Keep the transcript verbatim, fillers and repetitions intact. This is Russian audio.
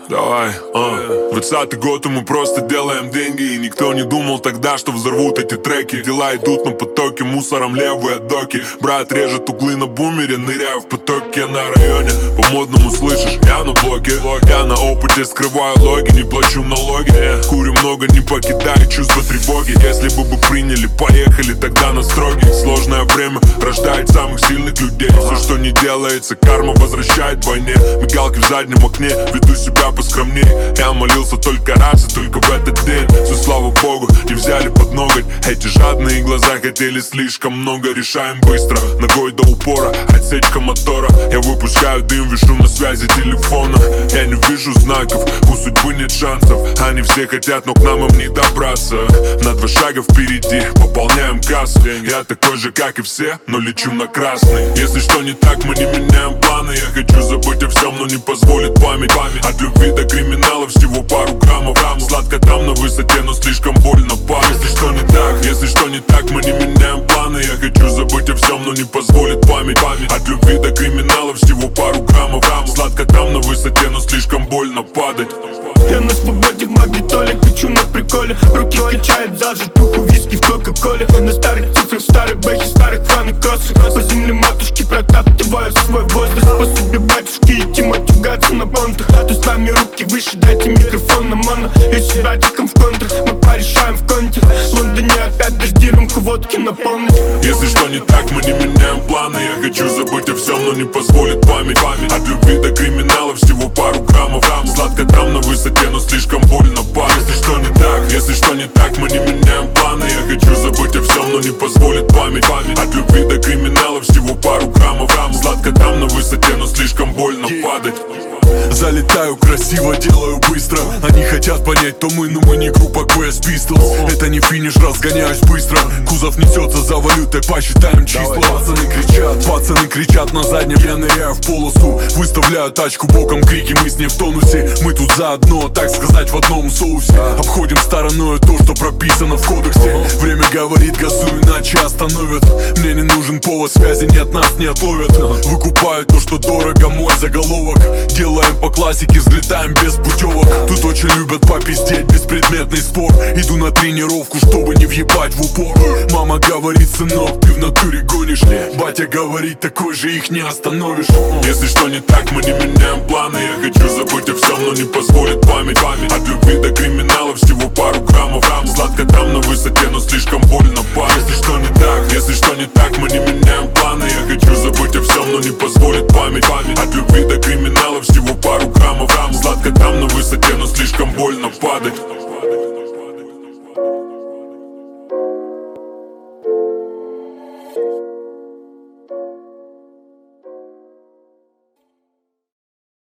Давай, а. Двадцатый год, и мы просто делаем деньги. И никто не думал тогда, что взорвут эти треки. Дела идут на потоке, мусором левые доки. Брат режет углы на бумере, ныряю в потоке на районе. По-модному слышишь, я на блоке. Я на опыте скрываю логи, не плачу налоги. Курю много, не покидаю чувство тревоги. Если бы бы приняли, поехали тогда на строгий. Сложное время рождает самых сильных людей. Все, что не делается, карма возвращает в войне. Мигалки в заднем окне, веду себя поскромней. Я молился только раз и только в этот день. Все, слава богу, не взяли под ноготь. Эти жадные глаза хотели слишком много. Решаем быстро, ногой до упора. Отсечка мотора, я выпускаю дым, вишу на связи телефона. Я не вижу знаков, у судьбы нет шансов. Они все хотят, но к нам им не добраться. На два шага впереди, пополняем кассу. Я такой же, как и все, но лечу на красный. Если что не так, мы не меняем планы. Я хочу забыть о всем, но не позволит память. От любви до криминала всего пару граммов. Сладко там на высоте, но слишком больно падать. Если что не так, если что не так, мы не меняем планы. Я хочу забыть о всем, но не позволит память. От любви до криминала всего пару граммов. Сладко там на высоте, но слишком больно падать. Я на свободе в магнитоле, кричу на приколе. Руки качают за житуху, виски в кока-коле. На старых цифрах, старые бэхи, старых фаны кроссы. По земле матушки протаптываю свой возраст. По судьбе батюшки идти матюгаться на понтах. Ты с нами руки выше, дайте микрофон на моно. Я с братиком в контрах, мы порешаем в конте. В Лондоне опять дожди, рюмку водки наполнить. Если что не так, мы не меняем планы. Я хочу забыть о всем, но не позволит память. От любви до криминала всего пару граммов. Сладко там на высоте, но слишком больно падать. Если что не так, если что не так, мы не меняем планы. Я хочу забыть о всем, но не позволит память. От любви до криминала всего пару граммов. Сладко там на высоте, но слишком больно падать. Залетаю красиво, делаю быстро. Они хотят понять, то мы, но мы не группа Quest Pistols. Это не финиш, разгоняюсь быстро. Кузов несется за валютой, посчитаем числа. Пацаны кричат, пацаны кричат на заднем. Я ныряю в полосу, выставляю тачку боком, крики, мы с ней в тонусе. Мы тут заодно, так сказать, в одном соусе. Обходим стороной то, что прописано в кодексе. Время говорит, газу, иначе остановят. Мне не нужен повод, связи нет, нас не отловят. Выкупают то, что дорого, мой заголовок. Делаем по классике, взлетаем без путевок. Тут очень любят попиздеть, беспредметный спор. Иду на тренировку, чтобы не въебать в упор. Мама говорит, сынок, ты в натуре гонишь. Батя говорит, такой же их не остановишь. Если что не так, мы не меняем планы. Я хочу забыть о всем, но не позволит память. От любви до криминала всего пару граммов. Сладко там на высоте, но слишком больно падать. Если что не так, если что не так, мы не меняем планы. Я хочу забыть о всем, но не позволит память. От любви до криминала всего пару граммов. Сладко там на высоте, но слишком больно падать.